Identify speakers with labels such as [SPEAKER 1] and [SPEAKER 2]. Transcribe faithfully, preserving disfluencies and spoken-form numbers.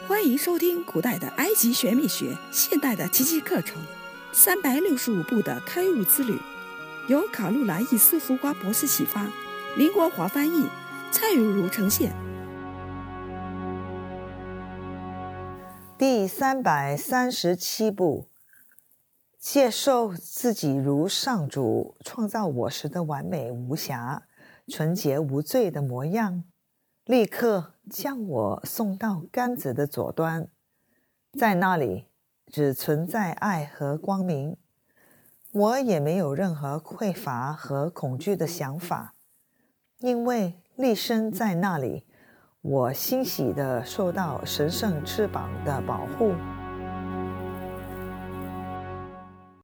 [SPEAKER 1] 欢迎收听古代的埃及玄秘学，现代的奇迹课程，三百六十五步的开悟之旅，由卡路兰伊斯福华博士启发，林国华翻译，蔡如如呈现。
[SPEAKER 2] 第三百三十七步，接受自己如上主创造我时的完美无瑕、纯洁无罪的模样，立刻将我送到杆子的左端，在那里只存在爱和光明，我也没有任何匮乏和恐惧的想法，因为立身在那里，我欣喜地受到神圣翅膀的保护。